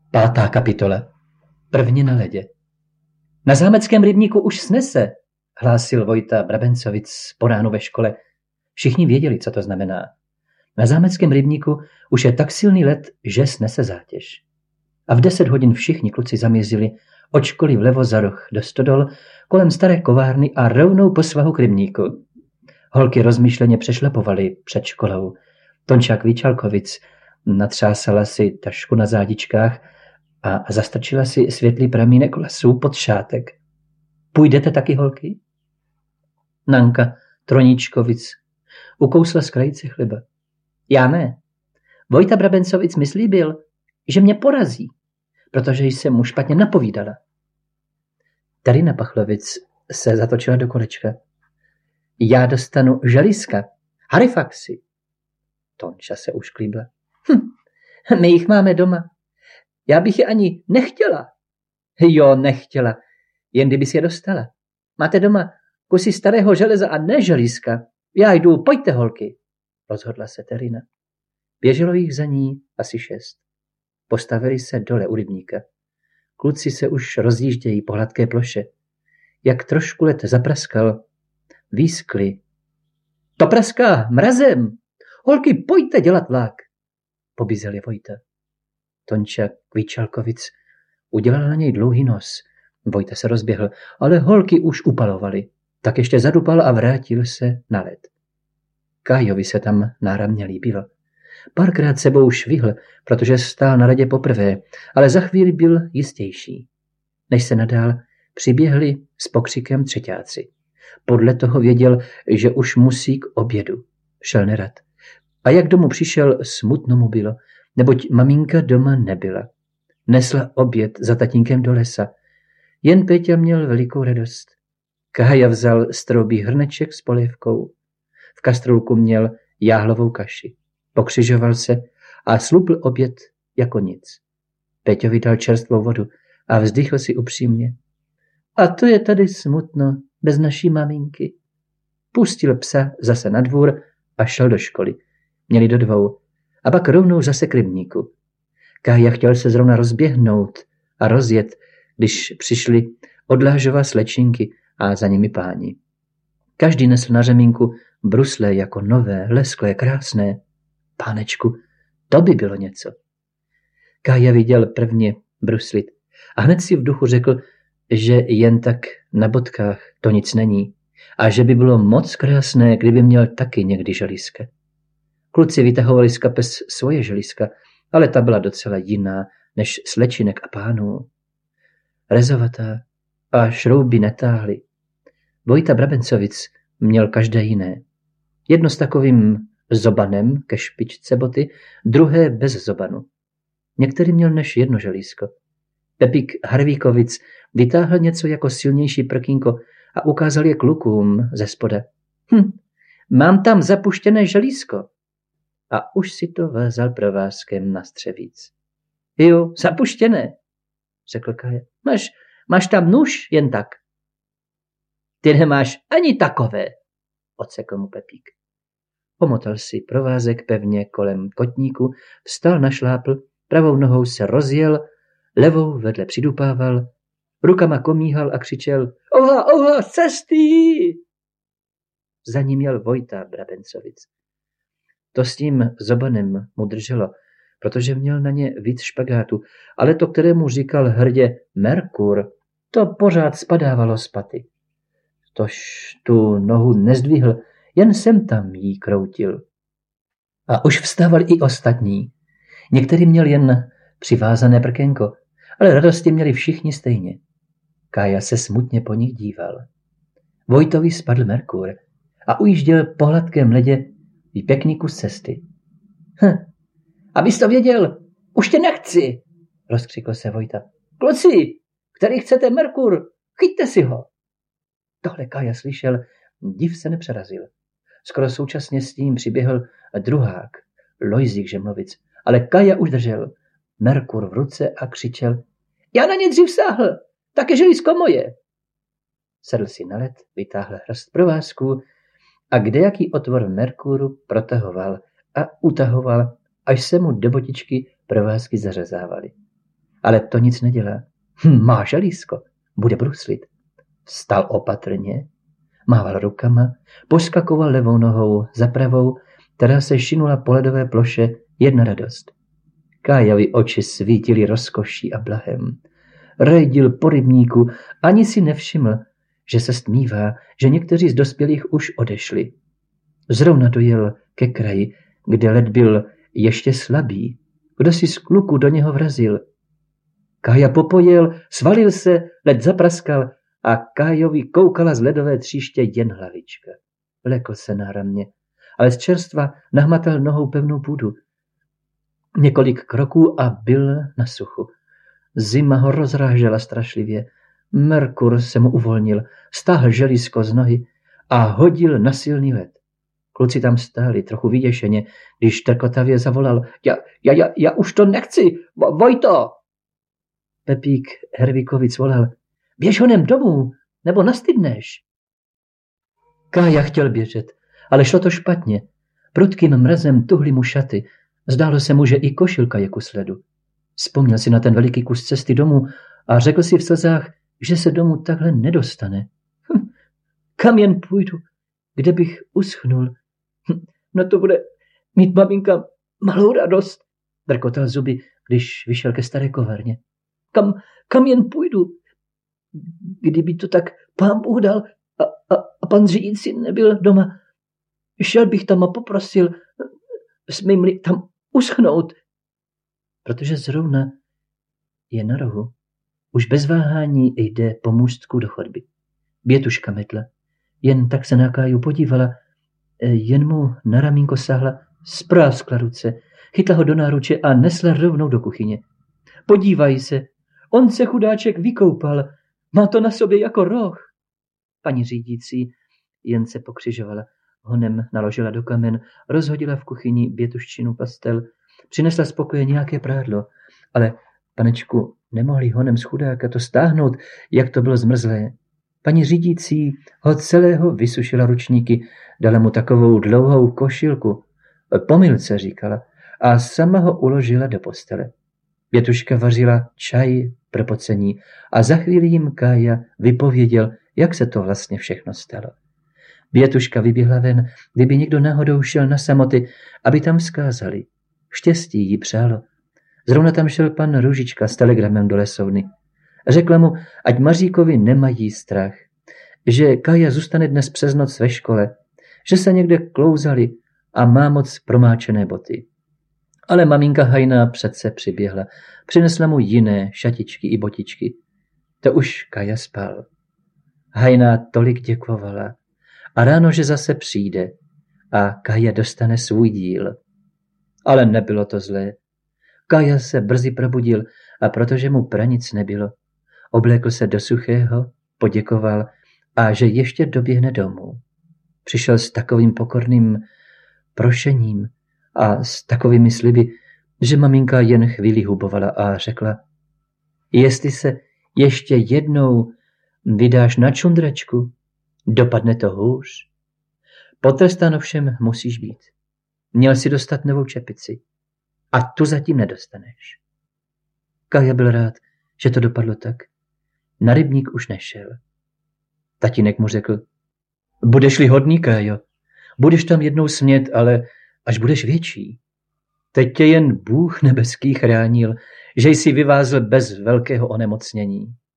Pátá kapitola. První na ledě. Na zámeckém rybníku už snese, hlásil Vojta Brabencovic po ránu ve škole. Všichni věděli, co to znamená. Na zámeckém rybníku už je tak silný led, že snese zátěž. A v 10 hodin všichni kluci zamířili od školy vlevo za roh do stodol kolem staré kovárny a rovnou po svahu k rybníku. Holky rozmyšleně přešlapovaly před školou. Tonča Kvíčalkovic natřásala si tašku na zádičkách a zastrčila si světlý pramínek vlasů pod šátek. Půjdete taky, holky? Nanka Troníčkovic ukousla z krajice chleba. Já ne. Vojta Brabencovic mi slíbil, že mě porazí, protože jsem mu špatně napovídala. Terina Pachlovic se zatočila do kolečka. Já dostanu želiska, harifaxy. Tonča se ušklíbla. My jich máme doma. Já bych je ani nechtěla. Jo, nechtěla, jen kdybys je dostala. Máte doma kusy starého železa a ne želízka. Já jdu, pojďte, holky, rozhodla se Terina. Běželo jich za ní asi 6. Postavili se dole u rybníka. Kluci se už rozjíždějí po hladké ploše. Jak trošku led zapraskal, výskli. To praská mrazem. Holky, pojďte dělat vlak. Pobízeli Vojta. Tonča Kvíčalkovic udělala na něj dlouhý nos. Vojta se rozběhl, ale holky už upalovali. Tak ještě zadupal a vrátil se na led. Kájovi se tam náramně líbilo. Párkrát sebou švihl, protože stál na ledě poprvé, ale za chvíli byl jistější. Než se nadál, přiběhli s pokřikem třeťáci. Podle toho věděl, že už musí k obědu. Šel nerad. A jak domů přišel, smutno mu bylo, neboť maminka doma nebyla. Nesla oběd za tatínkem do lesa. Jen Péťa měl velikou radost. Kája vzal stroubí hrneček s polévkou. V kastrůlku měl jáhlovou kaši. Pokřižoval se a slupl oběd jako nic. Péťovi dal čerstvou vodu a vzdychl si upřímně. A to je tady smutno, bez naší maminky. Pustil psa zase na dvůr a šel do školy. Měli do 2 a pak rovnou zase k rybníku. Kája chtěl se zrovna rozběhnout a rozjet, když přišli odlážová slečinky a za nimi páni. Každý nesl na řemínku brusle jako nové, lesklé, krásné. Pánečku, to by bylo něco. Kája viděl prvně bruslit a hned si v duchu řekl, že jen tak na bodkách to nic není a že by bylo moc krásné, kdyby měl taky někdy želízka. Kluci vytahovali z kapes svoje želízka, ale ta byla docela jiná než slečinek a pánů. Rezovatá a šrouby netáhly. Vojta Brabencovic měl každé jiné. Jedno s takovým zobanem ke špičce boty, druhé bez zobanu. Některý měl než jedno želízko. Pepík Harvíkovic vytáhl něco jako silnější prkínko a ukázal je klukům ze spoda. Mám tam zapuštěné želízko. A už si to vázal provázkem na střevíc. Jo, zapuštěné, řekl Kája. Máš tam nůž jen tak. Ty nemáš ani takové, odsekl mu Pepík. Pomotal si provázek pevně kolem kotníku, vstal, našlápl, pravou nohou se rozjel, levou vedle přidupával, rukama komíhal a křičel Oha, z cesty! Za ním jel Vojta Brabencovic. To s tím zobanem mu drželo, protože měl na ně víc špagátu, ale to, kterému říkal hrdě Merkur, to pořád spadávalo z paty. Tož tu nohu nezdvihl, jen sem tam jí kroutil. A už vstávali i ostatní. Některý měl jen přivázané prkénko, ale radosti měli všichni stejně. Kája se smutně po nich díval. Vojtovi spadl Merkur a ujížděl po hladkém ledě i pěkný kus cesty. Abys to věděl, už tě nechci, rozkřikl se Vojta. Kluci, který chcete Merkur, chyťte si ho. Tohle Kája slyšel, div se nepřerazil. Skoro současně s tím přiběhl druhák, Lojzík Žemlovic, ale Kája už držel Merkur v ruce a křičel Já na ně dřív sáhl, tak je želízko moje. Sedl si na led, vytáhl hrst provázků a kdejaký otvor Merkuru protahoval a utahoval, až se mu do botičky provázky zařezávaly. Ale to nic nedělá. Má želízko, bude bruslit. Vstal opatrně, mával rukama, poskakoval levou nohou za pravou, která se šinula po ledové ploše, jedna radost. Kájovi oči svítily rozkoší a blahem. Rejdil po rybníku, ani si nevšiml, že se stmívá, že někteří z dospělých už odešli. Zrovna dojel ke kraji, kde led byl ještě slabý. Kdo si z kluku do něho vrazil. Kája popojel, svalil se, led zapraskal a Kájovi koukala z ledové tříště jen hlavička. Lekl se náramně, ale z čerstva nahmatal nohou pevnou půdu. Několik kroků a byl na suchu. Zima ho rozrážela strašlivě. Merkur se mu uvolnil, stáhl želízko z nohy a hodil na silný led. Kluci tam stáli, trochu vyděšeně, když trkotavě zavolal: Já už to nechci, Vojto! Pepík Hervíkovic volal: Běž honem domů, nebo nastydneš. Kája chtěl běžet, ale šlo to špatně. Prudkým mrazem tuhly mu šaty. Zdálo se mu, že i košilka je ku sledu. Vzpomněl si na ten veliký kus cesty domů a řekl si v slzách, že se domů takhle nedostane. Kam jen půjdu, kde bych uschnul? No to bude mít maminka malou radost, drkotal zuby, když vyšel ke staré kovárně. Kam jen půjdu, kdyby to tak pán Bůh dal a pan řídící nebyl doma. Šel bych tam a poprosil, smím-li tam uschnout, protože zrovna je na rohu. Už bez váhání jde po můstku do chodby. Bětuška metla. Jen tak se na Káju podívala, jen mu na ramínko sáhla, spráskla ruce, chytla ho do náruče a nesla rovnou do kuchyně. Podívaj se, on se chudáček vykoupal, má to na sobě jako roh. Paní řídící jen se pokřižovala, honem naložila do kamen, rozhodila v kuchyni bětuščinu pastel, přinesla spokoje nějaké prádlo, ale panečku nemohli honem z chudáka to stáhnout, jak to bylo zmrzlé. Paní řídící ho celého vysušila ručníky, dala mu takovou dlouhou košilku, pomilce říkala, a sama ho uložila do postele. Bětuška vařila čaj pro pocení a za chvíli jim Kája vypověděl, jak se to vlastně všechno stalo. Bětuška vyběhla ven, kdyby někdo náhodou šel na samoty, aby tam vzkázali. Štěstí jí přálo. Zrovna tam šel pan Růžička s telegramem do lesovny. Řekla mu, ať Maříkovi nemají strach, že Kája zůstane dnes přes noc ve škole, že se někde klouzali a má moc promáčené boty. Ale maminka Hajna přece přiběhla, přinesla mu jiné šatičky i botičky. To už Kája spal. Hajna tolik děkovala a ráno, že zase přijde a Kája dostane svůj díl. Ale nebylo to zlé. Kája se brzy probudil a protože mu pranic nebylo, oblékl se do suchého, poděkoval a že ještě doběhne domů. Přišel s takovým pokorným prošením a s takovými sliby, že maminka jen chvíli hubovala a řekla: Jestli se ještě jednou vydáš na čundračku, dopadne to hůř. Potrestán ovšem musíš být. Měl si dostat novou čepici a tu zatím nedostaneš. Kája byl rád, že to dopadlo tak. Na rybník už nešel. Tatínek mu řekl: Budeš-li hodný, Kájo, budeš tam jednou smět, ale až budeš větší. Teď tě jen Bůh nebeský chránil, že jsi vyvázl bez velkého onemocnění.